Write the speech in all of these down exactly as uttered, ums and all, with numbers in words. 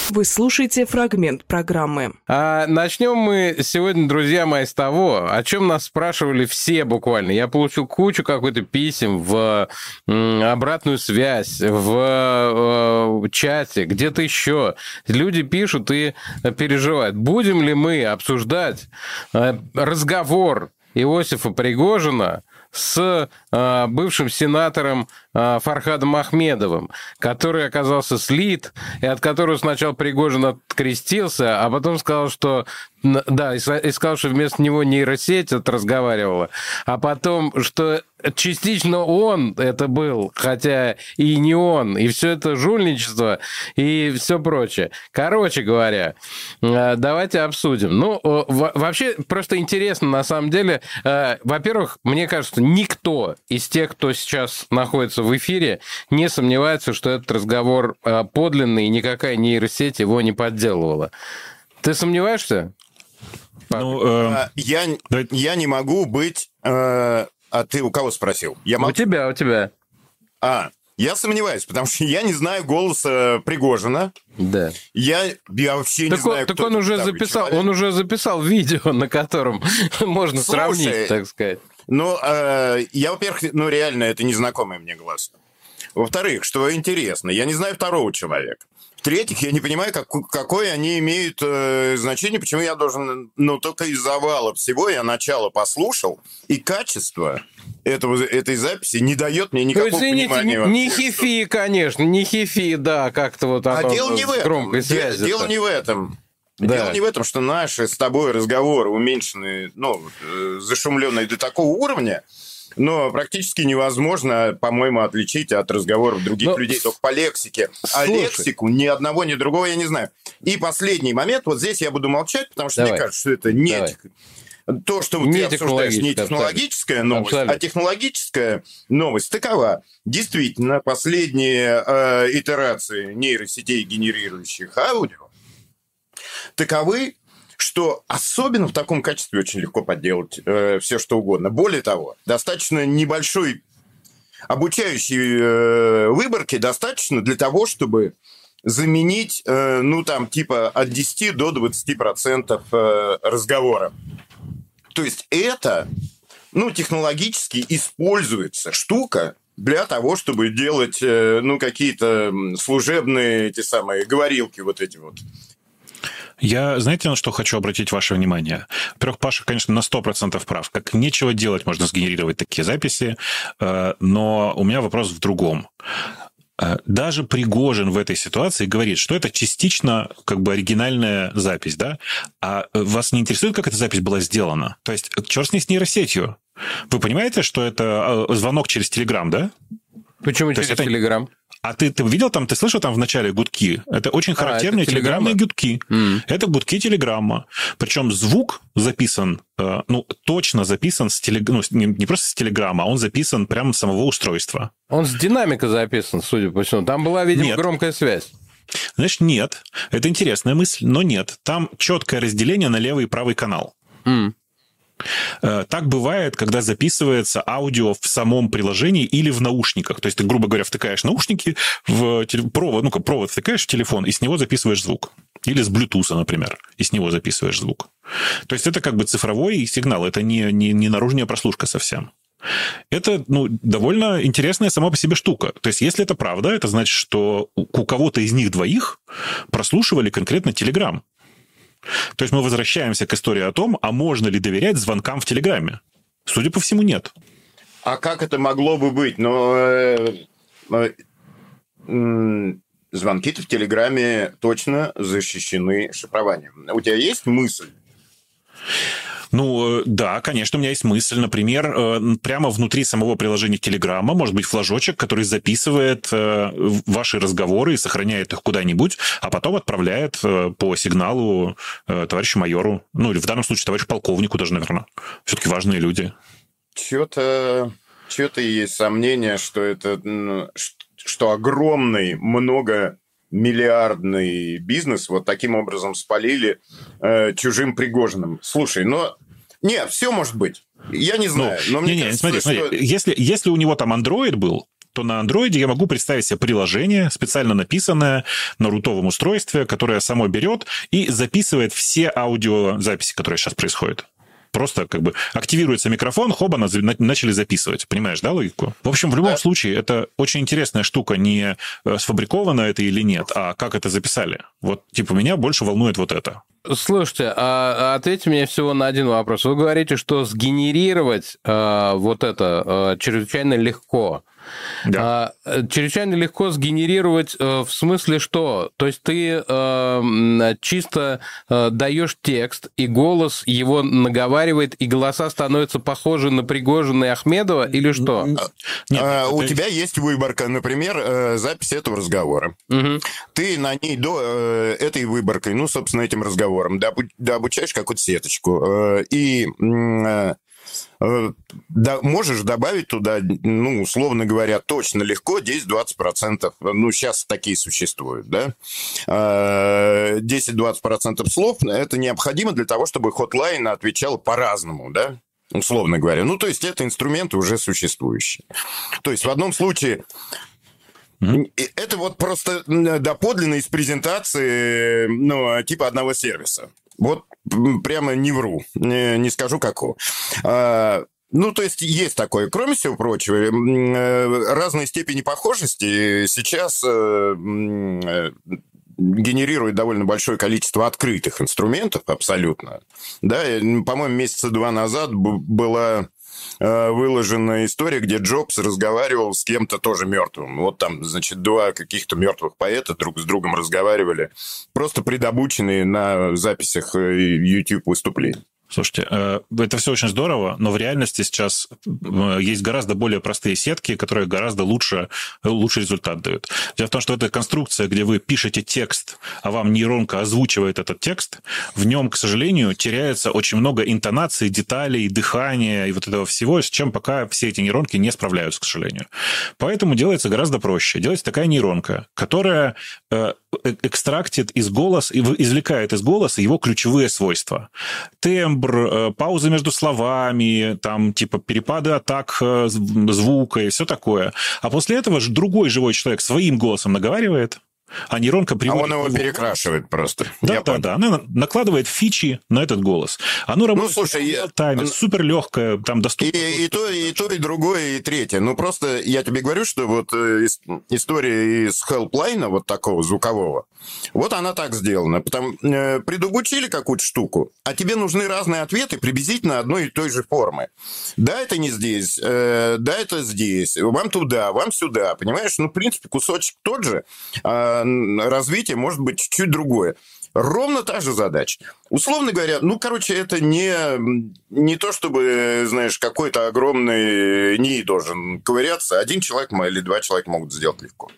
Вы слушаете фрагмент программы. А начнем мы сегодня, друзья мои, с того, о чем нас спрашивали все буквально. Я получил кучу какой-то писем в обратную связь, в чате, где-то еще. Люди пишут и переживают. Будем ли мы обсуждать разговор Иосифа Пригожина с э, бывшим сенатором э, Фархадом Ахмедовым, который оказался слит, и от которого сначала Пригожин открестился, а потом сказал, что... Да, и сказал, что вместо него нейросеть разговаривала, а потом, что частично он это был, хотя и не он, и все это жульничество, и все прочее. Короче говоря, давайте обсудим. Ну, вообще, просто интересно, на самом деле, во-первых, мне кажется, никто из тех, кто сейчас находится в эфире, не сомневается, что этот разговор подлинный, и никакая нейросеть его не подделывала. Ты сомневаешься? Ну, э, я, я не могу быть... Э, а ты у кого спросил? Я могу... У тебя, у тебя. А, я сомневаюсь, потому что я не знаю голоса Пригожина. Да. Я, я вообще так не он, знаю, так кто он уже записал, человек. Он уже записал видео, на котором можно Слушай, сравнить, так сказать. Ну, э, я, во-первых, ну, реально, это незнакомый мне голос. Во-вторых, что интересно, я не знаю второго человека. В-третьих, я не понимаю, как, какое они имеют э, значение, почему я должен... Ну, только из завала всего я начало послушал, и качество этого, этой записи не дает мне никакого ну, извините, понимания. Не, не хифи, что... конечно, не хифи, да, как-то вот... А дело не в этом. Дело, дело не в этом. Да. Дело не в этом, что наши с тобой разговоры уменьшены, ну, зашумленные до такого уровня, но практически невозможно, по-моему, отличить от разговоров других но... людей только по лексике. А Слушай. лексику ни одного, ни другого я не знаю. И последний момент, вот здесь я буду молчать, потому что Давай. мне кажется, что это не... Давай. То, что не ты обсуждаешь, не технологическая новость, Абсолютно. а технологическая новость такова. Действительно, последние э, итерации нейросетей, генерирующих аудио, таковы, что особенно в таком качестве очень легко подделать э, все, что угодно. Более того, достаточно небольшой обучающей э, выборки достаточно для того, чтобы заменить, э, ну, там, типа от десяти до двадцати процентов э, разговора. То есть это, ну, технологически используется штука для того, чтобы делать, э, ну, какие-то служебные, эти самые, говорилки вот эти вот. Я, знаете, на что хочу обратить ваше внимание? Во-первых, Паша, конечно, на сто процентов прав. Как нечего делать, можно сгенерировать такие записи, но у меня вопрос в другом. Даже Пригожин в этой ситуации говорит, что это частично как бы оригинальная запись, да? А вас не интересует, как эта запись была сделана? То есть, черт с ней с нейросетью. Вы понимаете, что это звонок через Телеграм, да? Почему через это... Телеграм? А ты, ты видел там, ты слышал там в начале гудки? Это очень характерные а, это телеграммные гудки. Mm. Это гудки телеграмма. Причем звук записан, ну, точно записан с телег... ну, не, не просто с телеграмма, а он записан прямо с самого устройства. Он с динамика записан, судя по всему. Там была, видимо, нет. громкая связь. Знаешь, нет. Это интересная мысль, но нет. Там четкое разделение на левый и правый канал. Mm. Так бывает, когда записывается аудио в самом приложении или в наушниках. То есть ты, грубо говоря, втыкаешь наушники в провод, ну, провод втыкаешь в телефон, и с него записываешь звук. Или с Bluetooth, например, и с него записываешь звук. То есть это как бы цифровой сигнал, это не, не, не наружная прослушка совсем. Это, ну, довольно интересная сама по себе штука. То есть если это правда, это значит, что у кого-то из них двоих прослушивали конкретно Telegram. То есть мы возвращаемся к истории о том, а можно ли доверять звонкам в Телеграме? Судя по всему, нет. А как это могло бы быть? Ну, э, э, э, звонки-то в Телеграме точно защищены шифрованием. У тебя есть мысль? Ну, да, конечно, у меня есть мысль. Например, прямо внутри самого приложения Телеграма может быть флажочек, который записывает ваши разговоры и сохраняет их куда-нибудь, а потом отправляет по сигналу товарищу майору. Ну, или в данном случае товарищу полковнику даже, наверное. Все-таки важные люди. Чё-то, чё-то есть сомнение, что это, что огромный, много... миллиардный бизнес вот таким образом спалили э, чужим Пригожиным. Слушай, но... Нет, все может быть. Я не знаю. Ну, но мне не, кажется, не, смотри, что... смотри. Если, если у него там Android был, то на андроиде я могу представить себе приложение, специально написанное на рутовом устройстве, которое само берет и записывает все аудиозаписи, которые сейчас происходят. Просто как бы активируется микрофон, хоба, начали записывать. Понимаешь, да, логику? В общем, в любом да. случае, это очень интересная штука. Не сфабриковано это или нет, а как это записали. Вот, типа, меня больше волнует вот это. Слушайте, а ответьте мне всего на один вопрос. Вы говорите, что сгенерировать э, вот это э, чрезвычайно легко. Да. А, чрезвычайно легко сгенерировать э, в смысле что? То есть ты э, чисто э, даешь текст, и голос его наговаривает, и голоса становятся похожи на Пригожина и Ахмедова, или что? Нет, а, у тебя есть выборка, например, э, запись этого разговора. Угу. Ты на ней до э, этой выборкой, ну, собственно, этим разговором, дообучаешь какую-то сеточку, э, и... Э, Да, можешь добавить туда, ну, условно говоря, точно легко десять-двадцать процентов. Ну, сейчас такие существуют, да? десять-двадцать процентов слов это необходимо для того, чтобы Hotline отвечал по-разному, да? Условно говоря. Ну, то есть, это инструменты уже существующие. То есть, в одном случае... Mm-hmm. Это вот просто доподлинно из презентации, ну, типа одного сервиса. Вот прямо не вру, не, не скажу какого. А, ну, то есть есть такое. Кроме всего прочего, разные степени похожести сейчас генерирует довольно большое количество открытых инструментов, абсолютно. Да, по-моему, месяца два назад была... выложена история, где Джобс разговаривал с кем-то тоже мертвым. Вот там, значит, два каких-то мертвых поэта друг с другом разговаривали, просто предобученные на записях YouTube-выступлений. Слушайте, это все очень здорово, но в реальности сейчас есть гораздо более простые сетки, которые гораздо лучше, лучший результат дают. Дело в том, что эта конструкция, где вы пишете текст, а вам нейронка озвучивает этот текст, в нем, к сожалению, теряется очень много интонаций, деталей, дыхания и вот этого всего, с чем пока все эти нейронки не справляются, к сожалению. Поэтому делается гораздо проще. Делается такая нейронка, которая экстрактит из голоса, извлекает из голоса его ключевые свойства. Тембр, паузы между словами, там, типа, перепады атак звука и все такое. А после этого же другой живой человек своим голосом наговаривает, а нейронка приводит... А он его перекрашивает просто. Да, Я да, понял. да. Она накладывает фичи на этот голос. Оно работает ну, слушай, в тайме, я... супер легкое, там доступно. И, и, то, и то, и другое, и третье. Ну, просто я тебе говорю, что вот история из Helpline, вот такого звукового, вот она так сделана. Потом э, предобучили какую-то штуку, а тебе нужны разные ответы приблизительно одной и той же формы. Да, это не здесь, э, да, это здесь, вам туда, вам сюда, понимаешь? Ну, в принципе, кусочек тот же, э, развитие может быть чуть-чуть другое. Ровно та же задача. Условно говоря, ну, короче, это не, не то, чтобы, знаешь, какой-то огромный НИИ должен ковыряться. Один человек или два человека могут сделать легко.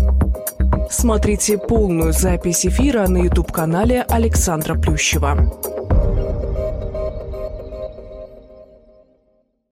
Смотрите полную запись эфира на YouTube-канале Александра Плющева.